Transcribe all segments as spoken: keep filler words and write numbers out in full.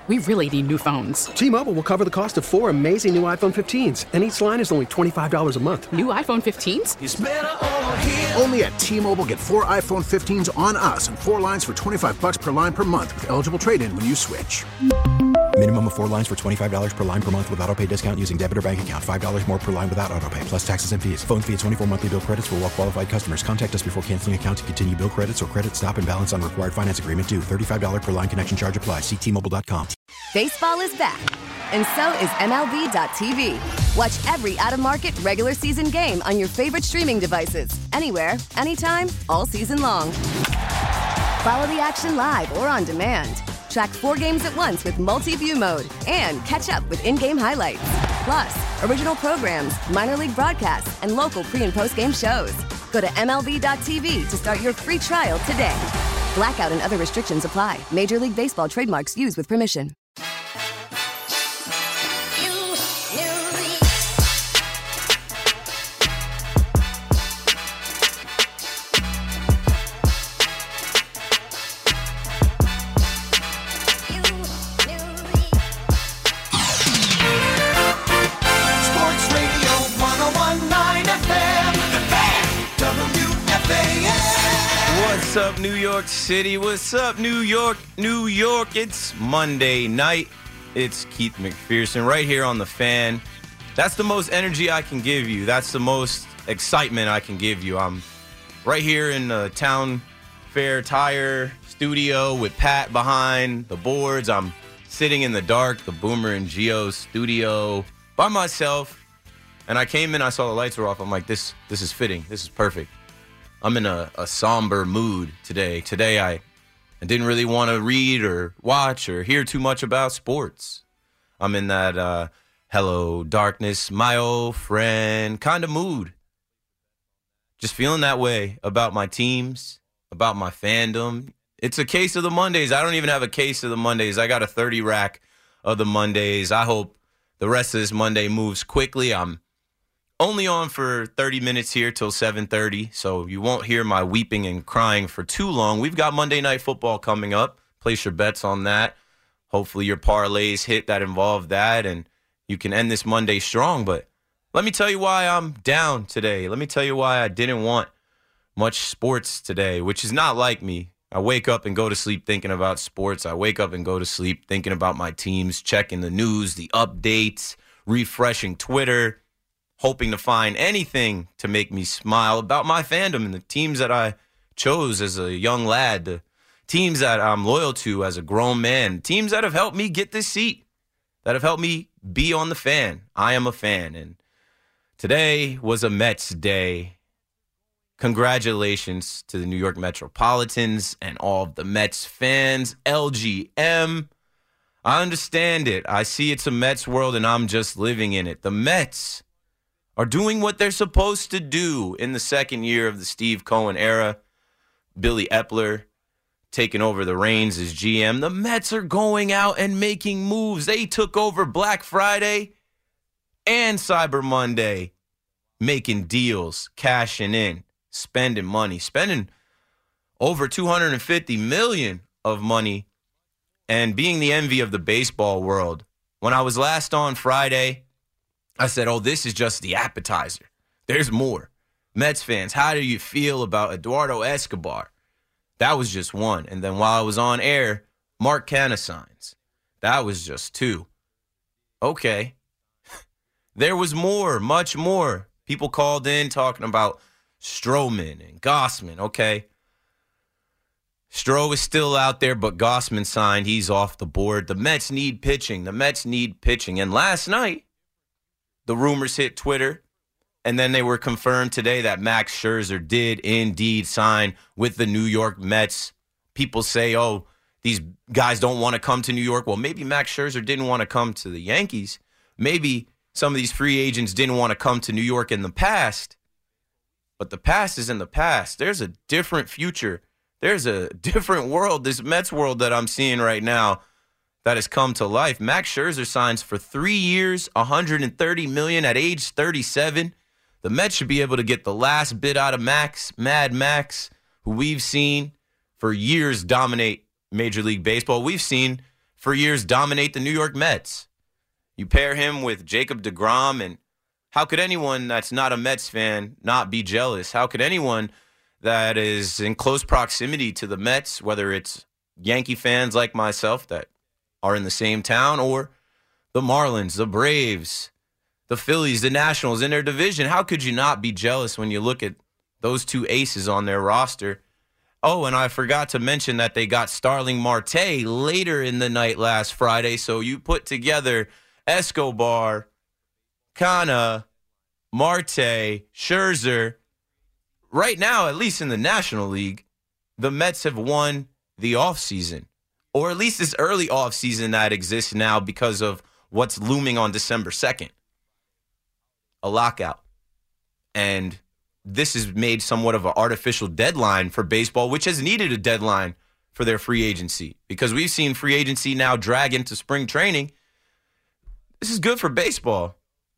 We really need new phones. T-Mobile will cover the cost of four amazing new iPhone fifteens, and each line is only twenty-five dollars a month. New iPhone fifteens? It's better over here. Only at T-Mobile, get four iPhone fifteens on us and four lines for twenty-five dollars per line per month with eligible trade-in when you switch. Minimum of four lines for twenty-five dollars per line per month with autopay discount using debit or bank account. five dollars more per line without autopay, plus taxes and fees. Phone fee at twenty-four monthly bill credits for well-qualified customers. Contact us before canceling account to continue bill credits or credit stop and balance on required finance agreement due. thirty-five dollars per line connection charge applies. See T Mobile dot com. Baseball is back, and so is M L B dot T V. Watch every out-of-market regular season game on your favorite streaming devices. Anywhere, anytime, all season long. Follow the action live or on demand. Track four games at once with multi-view mode and catch up with in-game highlights. Plus, original programs, minor league broadcasts, and local pre- and post-game shows. Go to M L B dot T V to start your free trial today. Blackout and other restrictions apply. Major League Baseball trademarks used with permission. What's up, New York City? What's up, New York, New York? It's Monday night. It's Keith McPherson right here on The Fan. That's the most energy I can give you. That's the most excitement I can give you. I'm right here in the Town Fair Tire studio with Pat behind the boards. I'm sitting in the dark, the Boomer and Geo studio by myself. And I came in, I saw the lights were off. I'm like, this, this is fitting. This is perfect. I'm in a, a somber mood today. Today, I, I didn't really want to read or watch or hear too much about sports. I'm in that uh, hello, darkness, my old friend kind of mood. Just feeling that way about my teams, about my fandom. It's a case of the Mondays. I don't even have a case of the Mondays. I got a thirty rack of the Mondays. I hope the rest of this Monday moves quickly. I'm only on for thirty minutes here till seven thirty, so you won't hear my weeping and crying for too long. We've got Monday Night Football coming up. Place your bets on that. Hopefully your parlays hit that involve that, and you can end this Monday strong. But let me tell you why I'm down today. Let me tell you why I didn't want much sports today, which is not like me. I wake up and go to sleep thinking about sports. I wake up and go to sleep thinking about my teams, checking the news, the updates, refreshing Twitter, hoping to find anything to make me smile about my fandom and the teams that I chose as a young lad, the teams that I'm loyal to as a grown man, teams that have helped me get this seat, that have helped me be on The Fan. I am a fan, and today was a Mets day. Congratulations to the New York Metropolitans and all of the Mets fans. L G M, I understand it. I see it's a Mets world, and I'm just living in it. The Mets are doing what they're supposed to do in the second year of the Steve Cohen era. Billy Epler taking over the reins as G M. The Mets are going out and making moves. They took over Black Friday and Cyber Monday, making deals, cashing in, spending money, spending over two hundred fifty million dollars of money and being the envy of the baseball world. When I was last on Friday, I said, oh, this is just the appetizer. There's more. Mets fans, how do you feel about Eduardo Escobar? That was just one. And then while I was on air, Mark Canha signs. That was just two. Okay. There was more, much more. People called in talking about Stroman and Gausman. Okay. Stroh is still out there, but Gausman signed. He's off the board. The Mets need pitching. The Mets need pitching. And last night, the rumors hit Twitter, and then they were confirmed today that Max Scherzer did indeed sign with the New York Mets. People say, oh, these guys don't want to come to New York. Well, maybe Max Scherzer didn't want to come to the Yankees. Maybe some of these free agents didn't want to come to New York in the past. But the past is in the past. There's a different future. There's a different world, this Mets world that I'm seeing right now, that has come to life. Max Scherzer signs for three years, one hundred thirty million dollars at age thirty-seven. The Mets should be able to get the last bit out of Max, Mad Max, who we've seen for years dominate Major League Baseball. We've seen for years dominate the New York Mets. You pair him with Jacob deGrom, and how could anyone that's not a Mets fan not be jealous? How could anyone that is in close proximity to the Mets, whether it's Yankee fans like myself that are in the same town, or the Marlins, the Braves, the Phillies, the Nationals in their division, how could you not be jealous when you look at those two aces on their roster? Oh, and I forgot to mention that they got Starling Marte later in the night last Friday, so you put together Escobar, Canha, Marte, Scherzer. Right now, at least in the National League, the Mets have won the offseason, or at least this early offseason that exists now because of what's looming on December second. A lockout. And this has made somewhat of an artificial deadline for baseball, which has needed a deadline for their free agency, because we've seen free agency now drag into spring training. This is good for baseball.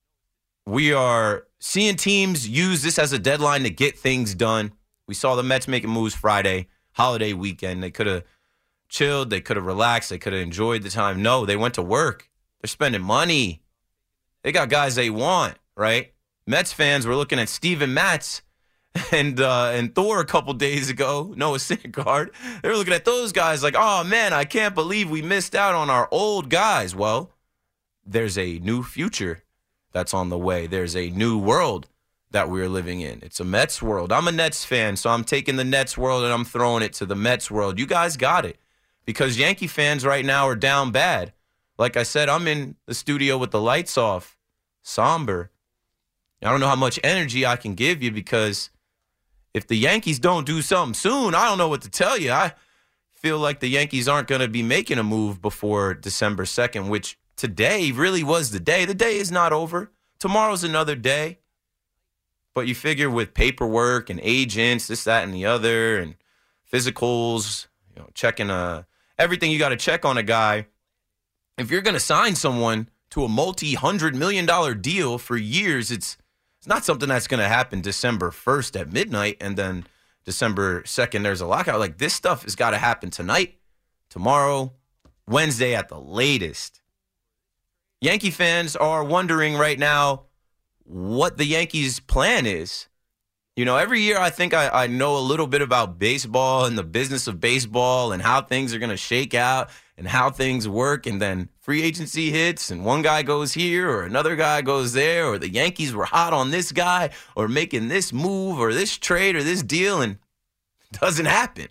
We are seeing teams use this as a deadline to get things done. We saw the Mets making moves Friday, holiday weekend. They could have chilled. They could have relaxed. They could have enjoyed the time. No, they went to work. They're spending money. They got guys they want, right? Mets fans were looking at Steven Matz and uh, and Thor a couple days ago, Noah Syndergaard. They were looking at those guys like, oh, man, I can't believe we missed out on our old guys. Well, there's a new future that's on the way. There's a new world that we're living in. It's a Mets world. I'm a Nets fan, so I'm taking the Nets world and I'm throwing it to the Mets world. You guys got it, because Yankee fans right now are down bad. Like I said, I'm in the studio with the lights off, somber. I don't know how much energy I can give you, because if the Yankees don't do something soon, I don't know what to tell you. I feel like the Yankees aren't going to be making a move before December second, which today really was the day. The day is not over. Tomorrow's another day. But you figure with paperwork and agents, this, that, and the other, and physicals, you know, checking uh, everything you got to check on a guy. If you're going to sign someone to a multi-hundred million dollar deal for years, it's it's not something that's going to happen December first at midnight, and then December second there's a lockout. Like, this stuff has got to happen tonight, tomorrow, Wednesday at the latest. Yankee fans are wondering right now what the Yankees' plan is. You know, every year I think I, I know a little bit about baseball and the business of baseball and how things are going to shake out and how things work, and then free agency hits and one guy goes here or another guy goes there, or the Yankees were hot on this guy or making this move or this trade or this deal, and it doesn't happen.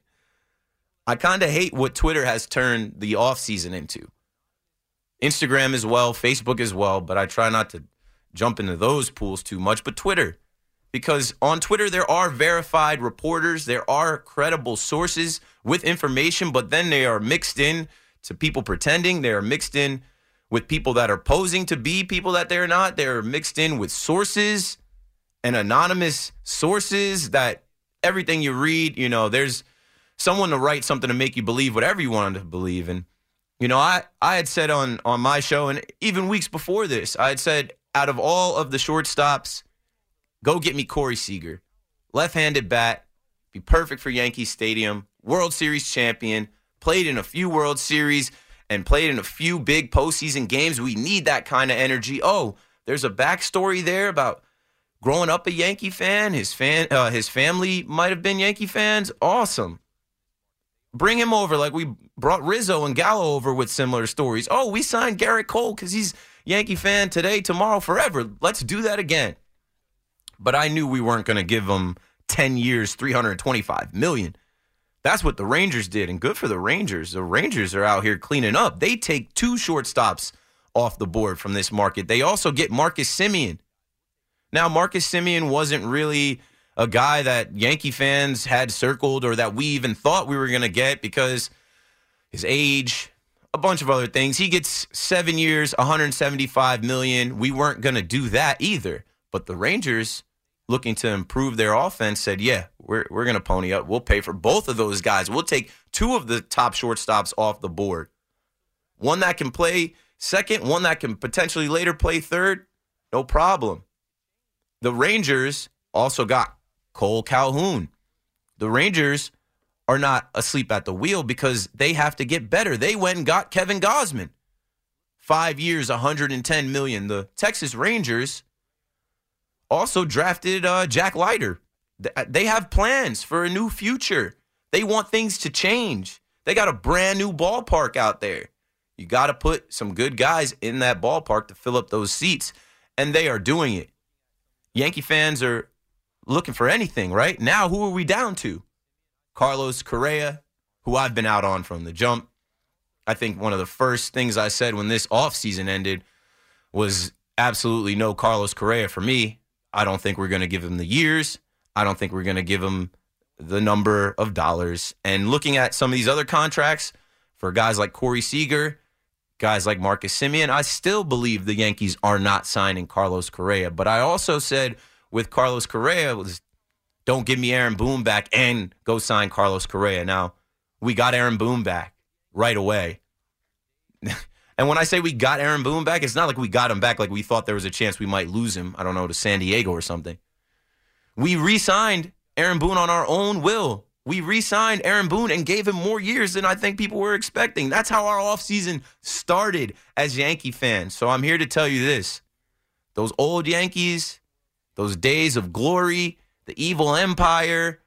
I kind of hate what Twitter has turned the offseason into. Instagram as well, Facebook as well, but I try not to jump into those pools too much. But Twitter, because on Twitter there are verified reporters, there are credible sources with information, but then they are mixed in to people pretending. They are mixed in with people that are posing to be people that they're not. They're mixed in with sources and anonymous sources that everything you read, you know, there's someone to write something to make you believe whatever you want to believe. And, you know, I, I had said on, on my show, and even weeks before this, I had said, out of all of the shortstops, go get me Corey Seager. Left-handed bat, be perfect for Yankee Stadium, World Series champion, played in a few World Series and played in a few big postseason games. We need that kind of energy. Oh, there's a backstory there about growing up a Yankee fan. His fan, uh, his family might have been Yankee fans. Awesome. Bring him over like we brought Rizzo and Gallo over with similar stories. Oh, we signed Garrett Cole because he's Yankee fan today, tomorrow, forever. Let's do that again. But I knew we weren't going to give him ten years, three hundred twenty-five million dollars. That's what the Rangers did, and good for the Rangers. The Rangers are out here cleaning up. They take two shortstops off the board from this market. They also get Marcus Semien. Now, Marcus Semien wasn't really a guy that Yankee fans had circled or that we even thought we were going to get because his age, a bunch of other things. He gets seven years, one hundred seventy-five million dollars. We weren't going to do that either. But the Rangers, looking to improve their offense, said, yeah, we're we're going to pony up. We'll pay for both of those guys. We'll take two of the top shortstops off the board. One that can play second, one that can potentially later play third, no problem. The Rangers also got Cole Calhoun. The Rangers are not asleep at the wheel because they have to get better. They went and got Kevin Gausman. Five years, one hundred ten million dollars. The Texas Rangers also drafted uh, Jack Leiter. They have plans for a new future. They want things to change. They got a brand new ballpark out there. You got to put some good guys in that ballpark to fill up those seats, and they are doing it. Yankee fans are looking for anything, right? Now, who are we down to? Carlos Correa, who I've been out on from the jump. I think one of the first things I said when this offseason ended was absolutely no Carlos Correa for me. I don't think we're going to give him the years. I don't think we're going to give him the number of dollars. And looking at some of these other contracts for guys like Corey Seager, guys like Marcus Semien, I still believe the Yankees are not signing Carlos Correa. But I also said with Carlos Correa, was don't give me Aaron Boone back and go sign Carlos Correa. Now, we got Aaron Boone back right away. And when I say we got Aaron Boone back, it's not like we got him back like we thought there was a chance we might lose him, I don't know, to San Diego or something. We re-signed Aaron Boone on our own will. We re-signed Aaron Boone and gave him more years than I think people were expecting. That's how our offseason started as Yankee fans. So I'm here to tell you this. Those old Yankees, those days of glory, the evil empire,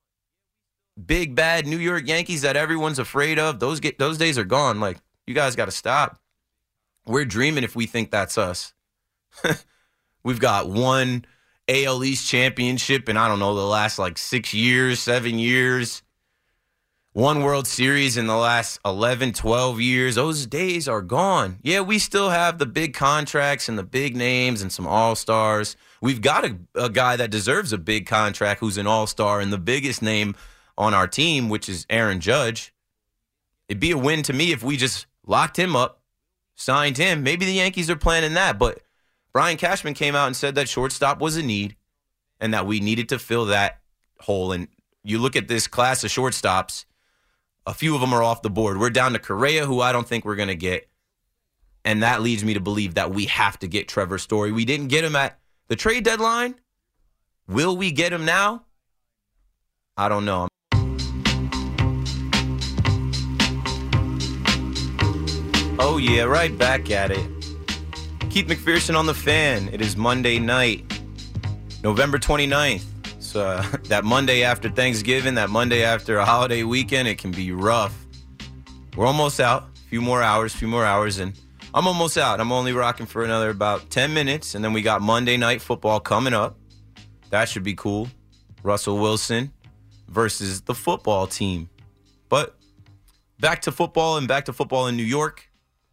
big bad New York Yankees that everyone's afraid of, those get, those days are gone. Like, you guys got to stop. We're dreaming if we think that's us. We've got one A L East championship in, I don't know, the last like six years, seven years. One World Series in the last eleven, twelve years. Those days are gone. Yeah, we still have the big contracts and the big names and some all-stars. We've got a, a guy that deserves a big contract who's an all-star and the biggest name on our team, which is Aaron Judge. It'd be a win to me if we just locked him up, signed him. Maybe the Yankees are planning that, but Brian Cashman came out and said that shortstop was a need and that we needed to fill that hole. And you look at this class of shortstops, a few of them are off the board. We're down to Correa, who I don't think we're going to get. And that leads me to believe that we have to get Trevor Story. We didn't get him at the trade deadline. Will we get him now? I don't know. Oh, yeah, right back at it. Keith McPherson on the Fan. It is Monday night, November twenty-ninth. So uh, that Monday after Thanksgiving, that Monday after a holiday weekend, it can be rough. We're almost out. A few more hours, a few more hours, and I'm almost out. I'm only rocking for another about ten minutes, and then we got Monday Night Football coming up. That should be cool. Russell Wilson versus the football team. But back to football and back to football in New York.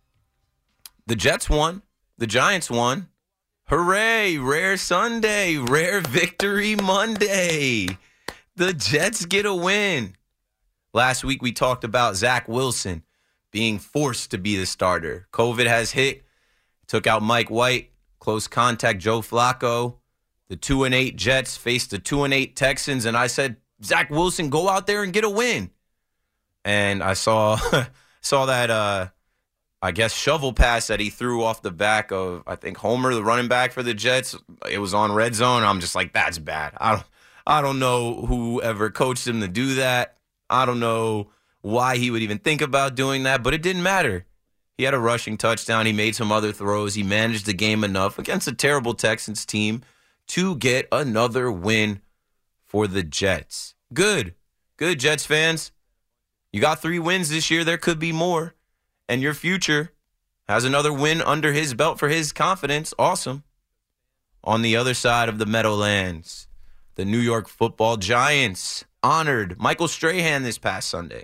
The Jets won. The Giants won. Hooray! Rare Sunday. Rare victory Monday. The Jets get a win. Last week we talked about Zach Wilson being forced to be the starter. COVID has hit. Took out Mike White. Close contact Joe Flacco. The two and eight Jets faced the two and eight Texans, and I said, Zach Wilson, go out there and get a win. And I saw saw that uh I guess shovel pass that he threw off the back of, I think, Homer, the running back for the Jets. It was on red zone. I'm just like, that's bad. I don't, I don't know whoever coached him to do that. I don't know why he would even think about doing that, but it didn't matter. He had a rushing touchdown. He made some other throws. He managed the game enough against a terrible Texans team to get another win for the Jets. Good. Good, Jets fans. You got three wins this year. There could be more. And your future has another win under his belt for his confidence. Awesome. On the other side of the Meadowlands, the New York Football Giants honored Michael Strahan this past Sunday.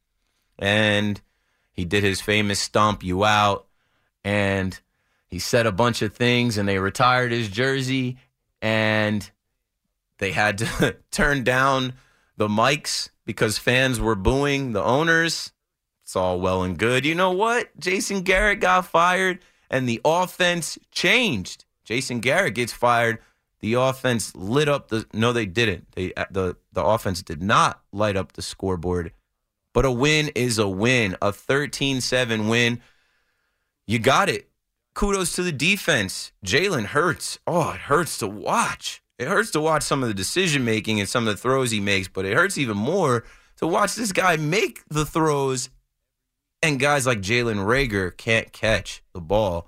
And he did his famous stomp you out. And he said a bunch of things, and they retired his jersey. And they had to turn down the mics because fans were booing the owners. It's all well and good. You know what? Jason Garrett got fired, and the offense changed. Jason Garrett gets fired. The offense lit up the – no, they didn't. They the, the offense did not light up the scoreboard. But a win is a win, a thirteen seven win. You got it. Kudos to the defense. Jalen Hurts. Oh, it hurts to watch. It hurts to watch some of the decision-making and some of the throws he makes, but it hurts even more to watch this guy make the throws, and guys like Jalen Reagor can't catch the ball.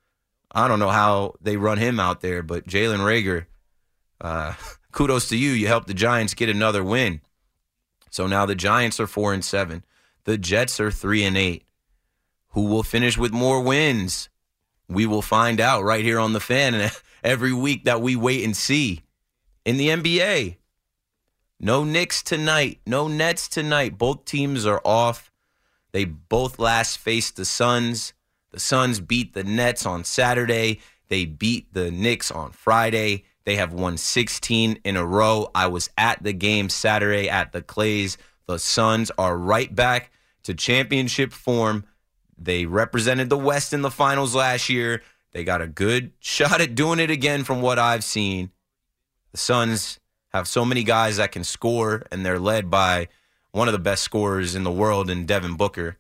I don't know how they run him out there, but Jalen Reagor, uh, kudos to you. You helped the Giants get another win. So now the Giants are four and seven. The Jets are three and eight. Who will finish with more wins? We will find out right here on The Fan every week that we wait and see. In the N B A, no Knicks tonight, no Nets tonight. Both teams are off. They both last faced the Suns. The Suns beat the Nets on Saturday. They beat the Knicks on Friday. They have won sixteen in a row. I was at the game Saturday at the Clays. The Suns are right back to championship form. They represented the West in the finals last year. They got a good shot at doing it again from what I've seen. The Suns have so many guys that can score, and they're led by one of the best scorers in the world in Devin Booker.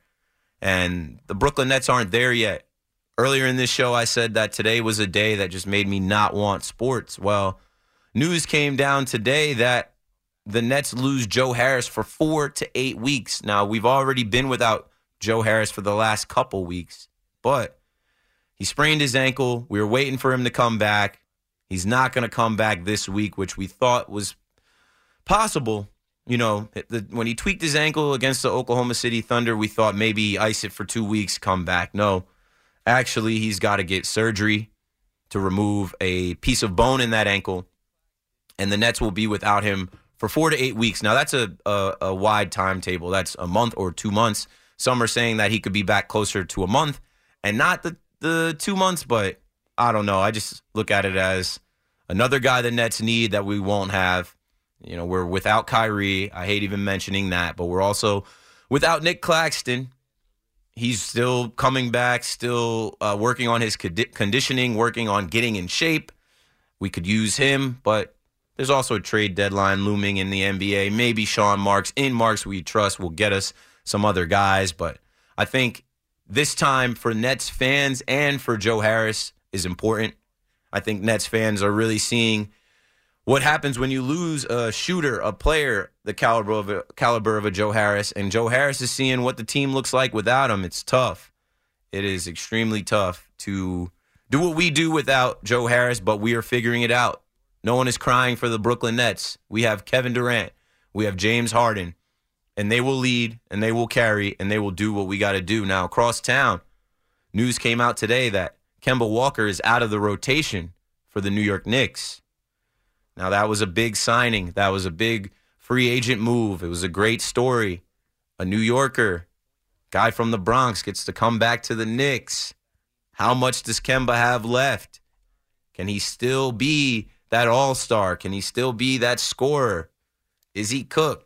And the Brooklyn Nets aren't there yet. Earlier in this show, I said that today was a day that just made me not want sports. Well, news came down today that the Nets lose Joe Harris for four to eight weeks. Now, we've already been without Joe Harris for the last couple weeks, but he sprained his ankle. We were waiting for him to come back. He's not going to come back this week, which we thought was possible. You know, the, when he tweaked his ankle against the Oklahoma City Thunder, we thought maybe ice it for two weeks, come back. No, actually, he's got to get surgery to remove a piece of bone in that ankle, and the Nets will be without him for four to eight weeks. Now, that's a, a, a wide timetable. That's a month or two months. Some are saying that he could be back closer to a month and not the, the two months, but I don't know. I just look at it as another guy the Nets need that we won't have. You know, we're without Kyrie. I hate even mentioning that, but we're also without Nick Claxton. He's still coming back, still uh, working on his conditioning, working on getting in shape. We could use him, but there's also a trade deadline looming in the N B A. Maybe Sean Marks, in Marks we trust, will get us some other guys, but I think this time for Nets fans and for Joe Harris is important. I think Nets fans are really seeing what happens when you lose a shooter, a player, the caliber of a, caliber of a Joe Harris, and Joe Harris is seeing what the team looks like without him. It's tough. It is extremely tough to do what we do without Joe Harris, but we are figuring it out. No one is crying for the Brooklyn Nets. We have Kevin Durant. We have James Harden. And they will lead, and they will carry, and they will do what we got to do. Now, across town, news came out today that Kemba Walker is out of the rotation for the New York Knicks. Now, that was a big signing. That was a big free agent move. It was a great story. A New Yorker, guy from the Bronx, gets to come back to the Knicks. How much does Kemba have left? Can he still be that all-star? Can he still be that scorer? Is he cooked?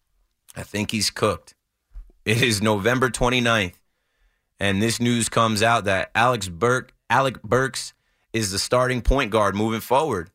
I think he's cooked. It is November twenty-ninth, and this news comes out that Alex Burke, Alec Burks is the starting point guard moving forward.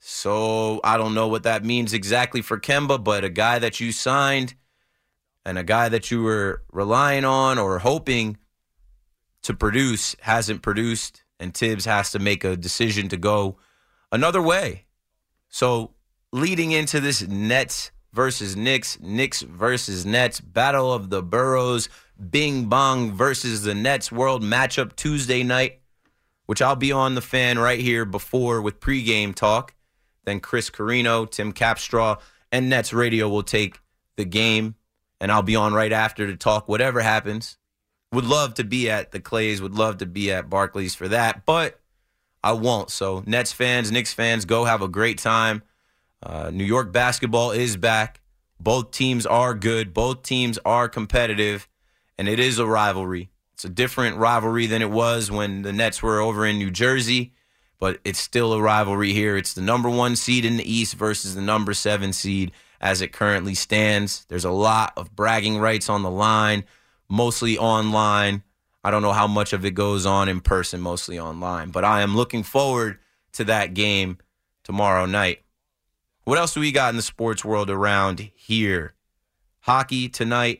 So I don't know what that means exactly for Kemba, but a guy that you signed and a guy that you were relying on or hoping to produce hasn't produced, and Tibbs has to make a decision to go another way. So leading into this Nets versus Knicks, Knicks versus Nets, Battle of the Boroughs, Bing Bong versus the Nets World matchup Tuesday night, which I'll be on The Fan right here before with pregame talk. Then Chris Carino, Tim Capstraw, and Nets Radio will take the game, and I'll be on right after to talk whatever happens. Would love to be at the Clays, would love to be at Barclays for that, but I won't. So Nets fans, Knicks fans, go have a great time. Uh, New York basketball is back. Both teams are good. Both teams are competitive, and it is a rivalry. It's a different rivalry than it was when the Nets were over in New Jersey, but it's still a rivalry here. It's the number one seed in the East versus the number seven seed as it currently stands. There's a lot of bragging rights on the line, mostly online. I don't know how much of it goes on in person, mostly online, but I am looking forward to that game tomorrow night. What else do we got in the sports world around here? Hockey tonight.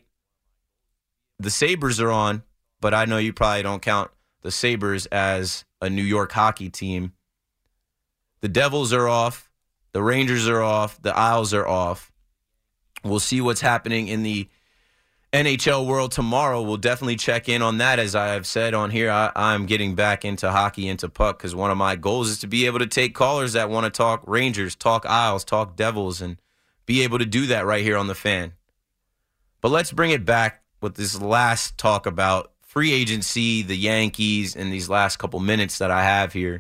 The Sabres are on, but I know you probably don't count the Sabres as a New York hockey team. The Devils are off. The Rangers are off. The Isles are off. we'll see what's happening in the N H L world tomorrow. We'll definitely check in on that. As I have said on here, I, I'm getting back into hockey, into puck, because one of my goals is to be able to take callers that want to talk Rangers, talk Isles, talk Devils, and be able to do that right here on The Fan. But let's bring it back with this last talk about free agency, the Yankees, and these last couple minutes that I have here.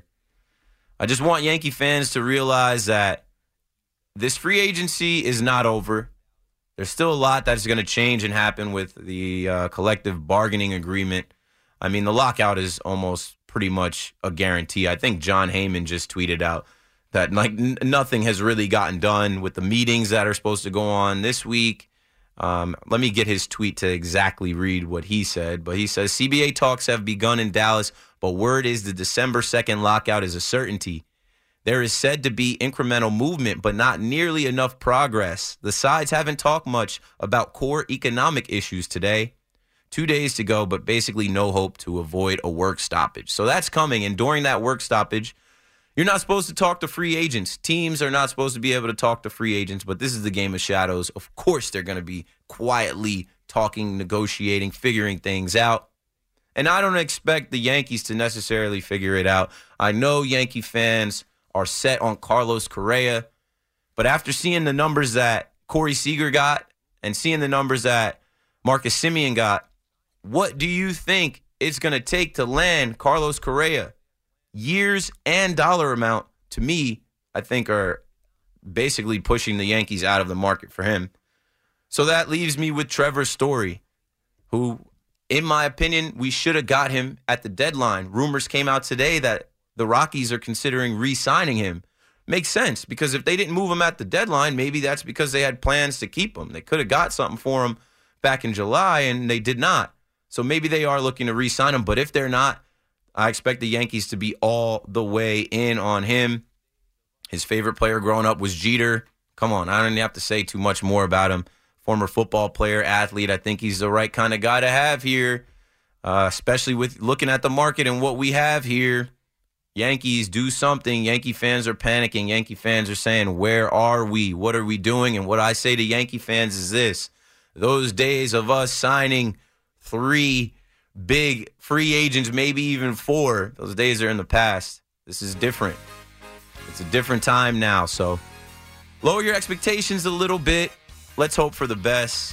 I just want Yankee fans to realize that this free agency is not over. There's still a lot that's going to change and happen with the uh, collective bargaining agreement. I mean, the lockout is almost pretty much a guarantee. I think John Heyman just tweeted out that like n- nothing has really gotten done with the meetings that are supposed to go on this week. Um, let me get his tweet to exactly read what he said. But he says, C B A talks have begun in Dallas, but word is the December second lockout is a certainty. There is said to be incremental movement, but not nearly enough progress. The sides haven't talked much about core economic issues today. Two days to go, but basically no hope to avoid a work stoppage. So that's coming, and during that work stoppage, you're not supposed to talk to free agents. Teams are not supposed to be able to talk to free agents, but this is the game of shadows. Of course, they're going to be quietly talking, negotiating, figuring things out. And I don't expect the Yankees to necessarily figure it out. I know Yankee fans are set on Carlos Correa, but after seeing the numbers that Corey Seager got and seeing the numbers that Marcus Semien got, what do you think it's going to take to land Carlos Correa? Years and dollar amount, to me, I think are basically pushing the Yankees out of the market for him. So that leaves me with Trevor Story, who, in my opinion, we should have got him at the deadline. Rumors came out today that the Rockies are considering re-signing him. Makes sense, because if they didn't move him at the deadline, maybe that's because they had plans to keep him. They could have got something for him back in July, and they did not. So maybe they are looking to re-sign him. But if they're not, I expect the Yankees to be all the way in on him. His favorite player growing up was Jeter. Come on, I don't even have to say too much more about him. Former football player, athlete. I think he's the right kind of guy to have here, uh, especially with looking at the market and what we have here. Yankees, do something. Yankee fans are panicking. Yankee fans are saying, where are we? What are we doing? And what I say to Yankee fans is this. Those days of us signing three big free agents, maybe even four, those days are in the past. This is different. It's a different time now. So lower your expectations a little bit. Let's hope for the best.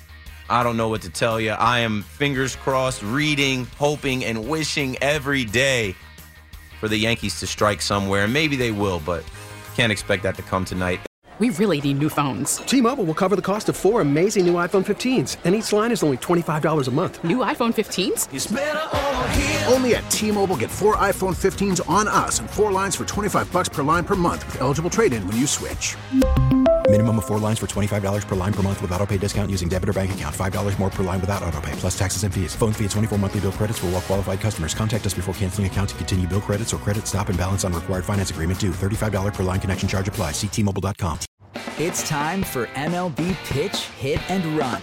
I don't know what to tell you. I am fingers crossed, reading, hoping, and wishing every day for the Yankees to strike somewhere. And maybe they will, but can't expect that to come tonight. We really need new phones. T-Mobile will cover the cost of four amazing new iPhone fifteens, and each line is only twenty-five dollars a month. New iPhone fifteens? It's better over here. Only at T-Mobile, get four iPhone fifteens on us and four lines for twenty-five bucks per line per month with eligible trade-in when you switch. Minimum of four lines for twenty-five dollars per line per month with autopay discount using debit or bank account. five dollars more per line without autopay, plus taxes and fees. Phone fee at twenty-four monthly bill credits for well-qualified customers. Contact us before canceling account to continue bill credits or credit stop and balance on required finance agreement due. thirty-five dollars per line connection charge applies. See T Mobile dot com. It's time for M L B Pitch, Hit, and Run,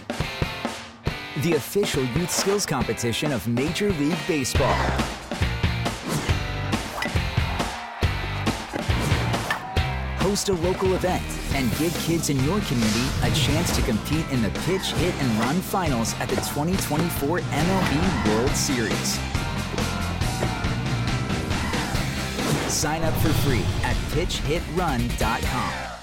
the official youth skills competition of Major League Baseball. Host a local event and give kids in your community a chance to compete in the Pitch, Hit, and Run finals at the twenty twenty-four M L B World Series. Sign up for free at pitch hit run dot com.